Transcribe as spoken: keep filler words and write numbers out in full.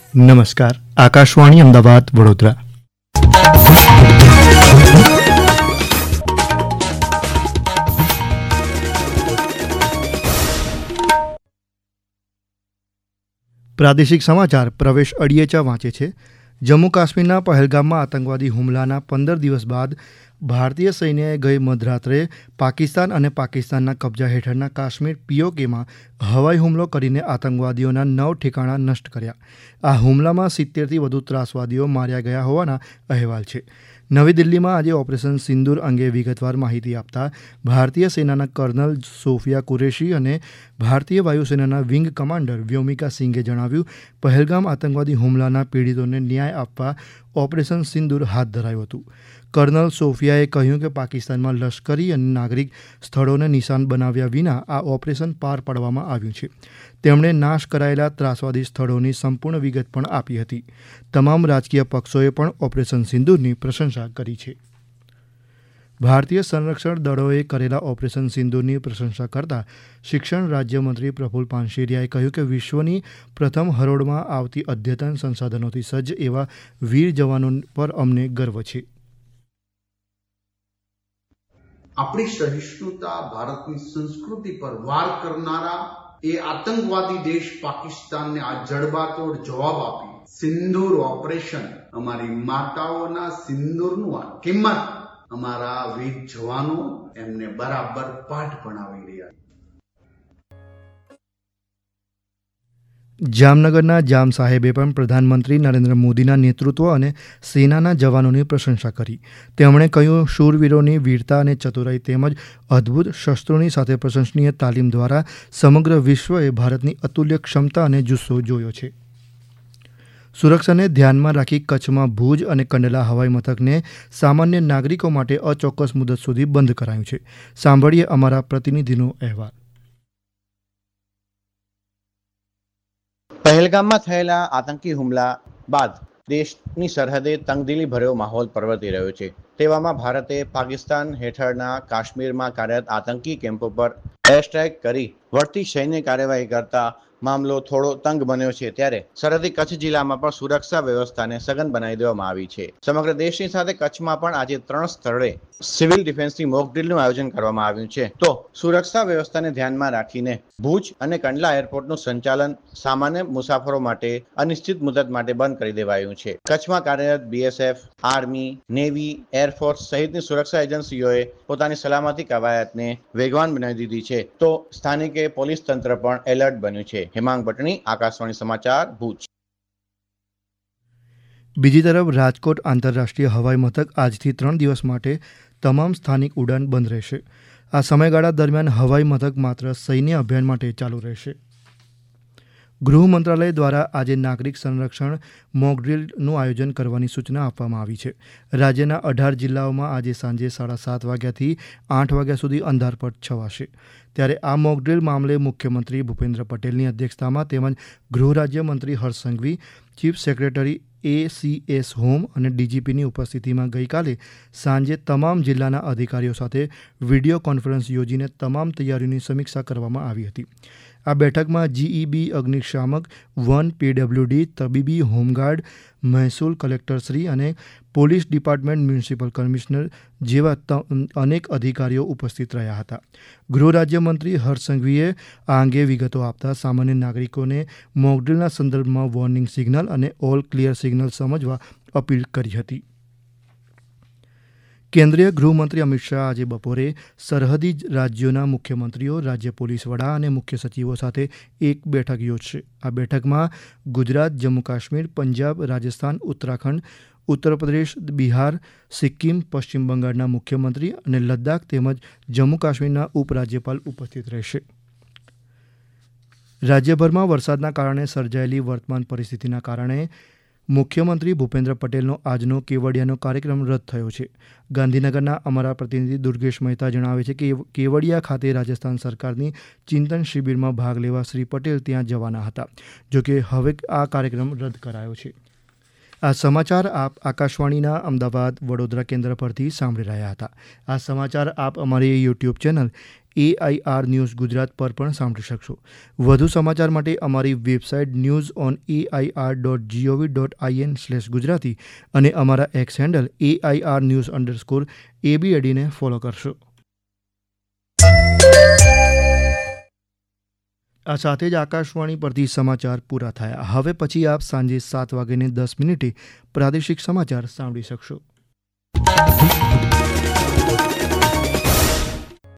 નમસ્કાર. આકાશવાણી અમદાવાદ વડોદરા. પ્રાદેશિક સમાચાર પ્રવેશ અડિયેચા વાંચે છે. જમ્મુ કાશ્મીરના પહેલગામમાં આતંકવાદી હુમલાના પંદર દિવસ બાદ ભારતીય સૈન્યએ ગઈ મધરાત્રે પાકિસ્તાન અને પાકિસ્તાનના કબજા હેઠળના કાશ્મીર પીઓકેમાં હવાઈ હુમલો કરીને આતંકવાદીઓના નવ ઠેકાણા નષ્ટ કર્યા. આ હુમલામાં સિત્તેરથી વધુ ત્રાસવાદીઓ માર્યા ગયા હોવાના અહેવાલ છે. નવી દિલ્હીમાં આજે ઓપરેશન સિંદૂર અંગે વિગતવાર માહિતી આપતા ભારતીય સેનાના કર્નલ સોફિયા કુરેશી અને ભારતીય વાયુસેનાના વિંગ કમાન્ડર વ્યોમિકા સિંઘે જણાવ્યું, પહેલગામ આતંકવાદી હુમલાના પીડિતોને ન્યાય આપવા ઓપરેશન સિંદૂર હાથ ધરાયું હતું. કર્નલ સોફિયાએ કહ્યું કે પાકિસ્તાનમાં લશ્કરી અને નાગરિક સ્થળોને નિશાન બનાવ્યા વિના આ ઓપરેશન પાર પાડવામાં આવ્યું છે. તેમણે નાશ કરાયેલા ત્રાસવાદી સ્થળોની સંપૂર્ણ વિગત પણ આપી હતી. તમામ રાજકીય પક્ષોએ પણ ઓપરેશન સિંદૂરની પ્રશંસા કરી છે. ભારતીય સંરક્ષણ દળોએ કરેલા ઓપરેશન સિંદૂરની પ્રશંસા કરતા શિક્ષણ રાજ્યમંત્રી પ્રફુલ પાનશેરિયાએ કહ્યું કે વિશ્વની પ્રથમ હરોળમાં આવતી અદ્યતન સંસાધનોથી સજ્જ એવા વીર જવાનો પર અમને ગર્વ છે. આપણી સહિષ્ણુતા, ભારતની સંસ્કૃતિ પર વાર કરનારા એ આતંકવાદી દેશ પાકિસ્તાનને આ જડબાતોડ જવાબ આપી સિંદૂર ઓપરેશન અમારી માતાઓના સિંદૂરનું આ કિંમત અમારા વીર જવાનો એમને બરાબર પાઠ ભણાવી રહ્યા. જામનગરના જામ સાહેબે પણ પ્રધાનમંત્રી નરેન્દ્ર મોદીના નેતૃત્વ અને સેનાના જવાનોની પ્રશંસા કરી. તેમણે કહ્યું, શૂરવીરોની વીરતા અને ચતુરાઈ તેમજ અદ્ભુત શસ્ત્રોની સાથે પ્રશંસનીય તાલીમ દ્વારા સમગ્ર વિશ્વએ ભારતની અતુલ્ય ક્ષમતા અને જુસ્સો જોયો છે. સુરક્ષાને ધ્યાનમાં રાખી કચ્છમાં ભુજ અને કંડલા હવાઈ મથકને સામાન્ય નાગરિકો માટે અચોક્કસ મુદત સુધી બંધ કરાયું છે. સાંભળીએ અમારા પ્રતિનિધિનો અહેવાલ. પહેલગામમાં થયેલા આતંકી હુમલા બાદ દેશની સરહદે તંગદિલી ભર્યો માહોલ પ્રવર્તી રહ્યો છે. તેવામાં ભારતે પાકિસ્તાન હેઠળના કાશ્મીરમાં કાર્યરત આતંકી કેમ્પો પર એર સ્ટ્રાઇક કરી વળતી સૈન્ય કાર્યવાહી કરતા મામલો થોડો તંગ બન્યો છે. ત્યારે સરહદી કચ્છ જિલ્લામાં પણ સુરક્ષા વ્યવસ્થાને સઘન બનાવી દેવામાં આવી છે. સમગ્ર દેશની સાથે કચ્છમાં પણ આજે ત્રણ સ્થળે સિવિલ ડિફેન્સની મોક ડ્રીલનું આયોજન કરવામાં આવ્યું છે. તો સુરક્ષા વ્યવસ્થાને ધ્યાનમાં રાખીને ભુજ અને કંડલા એરપોર્ટનું સંચાલન સામાન્ય મુસાફરો માટે અનિશ્ચિત મુદત માટે બંધ કરી દેવાયું છે. કચ્છમાં કાર્યરત બીએસએફ, આર્મી, નેવી, એરફોર્સ સહિતની સુરક્ષા એજન્સીઓએ પોતાની સલામતી કવાયતને વેગવાન બનાવી દીધી છે. તો સ્થાનિકે પોલીસ તંત્ર પણ એલર્ટ બન્યું છે. હેમાંગ ભટણી, આકાશવાણી સમાચાર, ભુજ. બીજી તરફ રાજકોટ આંતરરાષ્ટ્રીય હવાઈ મથક આજથી ત્રણ દિવસ માટે તમામ સ્થાનિક ઉડાન બંધ રહેશે. આ સમયગાળા દરમિયાન હવાઈ મથક માત્ર સૈન્ય અભિયાન માટે ચાલુ રહેશે. ગૃહ મંત્રાલય દ્વારા આજે નાગરિક સંરક્ષણ મોકડ્રીલનું આયોજન કરવાની સૂચના આપવામાં આવી છે. રાજ્યના અઢાર જિલ્લાઓમાં આજે સાંજે સાડા સાત વાગ્યાથી આઠ વાગ્યા સુધી અંધારપટ છવાશે. ત્યારે આ મોકડ્રીલ મામલે મુખ્યમંત્રી ભૂપેન્દ્ર પટેલની અધ્યક્ષતામાં તેમજ ગૃહ રાજ્યમંત્રી Harsh Sanghavi, chief secretary A C S home અને ડીજીપીની ઉપસ્થિતિમાં ગઈકાલે સાંજે તમામ જિલ્લાના અધિકારીઓ સાથે વિડીયો કોન્ફરન્સ યોજીને તમામ તૈયારીઓની સમીક્ષા કરવામાં આવી હતી. આ બેઠકમાં જીઈબી, અગ્નિશામક, વન, પીડબ્લ્યુડી, તબીબી, હોમગાર્ડ, મહેસૂલ કલેક્ટરશ્રી અને પોલીસ ડિપાર્ટમેન્ટ, મ્યુનિસિપલ કમિશનર જેવા અનેક અધિકારીઓ ઉપસ્થિત રહ્યા હતા. ગૃહ રાજ્યમંત્રી હર્ષ સંઘવીએ આ અંગે વિગતો આપતા સામાન્ય નાગરિકોને મોકડ્રીલના સંદર્ભમાં વોર્નિંગ સિગ્નલ અને ઓલ ક્લિયર સિગ્નલ સમજવા અપીલ કરી હતી. કેન્દ્રીય ગૃહમંત્રી અમિત શાહ આજે બપોરે સરહદી રાજ્યોના મુખ્યમંત્રીઓ, રાજ્ય પોલીસ વડા અને મુખ્ય સચિવો સાથે એક બેઠક યોજશે. આ બેઠકમાં ગુજરાત, જમ્મુ કાશ્મીર, પંજાબ, રાજસ્થાન, ઉત્તરાખંડ, ઉત્તર પ્રદેશ, બિહાર, સિક્કિમ, પશ્ચિમ બંગાળના મુખ્યમંત્રી અને લદ્દાખ તેમજ જમ્મુ કાશ્મીરના ઉપરાજ્યપાલ ઉપસ્થિત રહેશે. રાજ્યભરમાં વરસાદના કારણે સર્જાયેલી વર્તમાન પરિસ્થિતિના કારણે મુખ્યમંત્રી ભૂપેન્દ્ર પટેલનો આજનો કેવડિયાનો કાર્યક્રમ રદ થયો છે. ગાંધીનગરના અમારા પ્રતિનિધિ દુર્ગેશ મહેતા જણાવે છે કે કેવડિયા ખાતે રાજસ્થાન સરકારની ચિંતન શિબિરમાં ભાગ લેવા શ્રી પટેલ ત્યાં જવાના હતા. જોકે હવે આ કાર્યક્રમ રદ કરાયો છે. આ સમાચાર આપ આકાશવાણીના અમદાવાદ વડોદરા કેન્દ્ર પરથી સાંભળી રહ્યા હતા. આ સમાચાર આપ અમારી YouTube channel A I R news Gujarat પર પણ સાંભળી શકશો. વધુ સમાચાર માટે અમારી website news on A I R dot G O V dot I N slash Gujarati અને અમારા X handle A I R news underscore એબીએડીને ફોલો કરશો. આ સાથે જ આકાશવાણી પરથી સમાચાર પૂરા થયા. હવે પછી આપ સાંજે સાત વાગ્યાને દસ મિનિટે પ્રાદેશિક સમાચાર સાંભળી શકશો.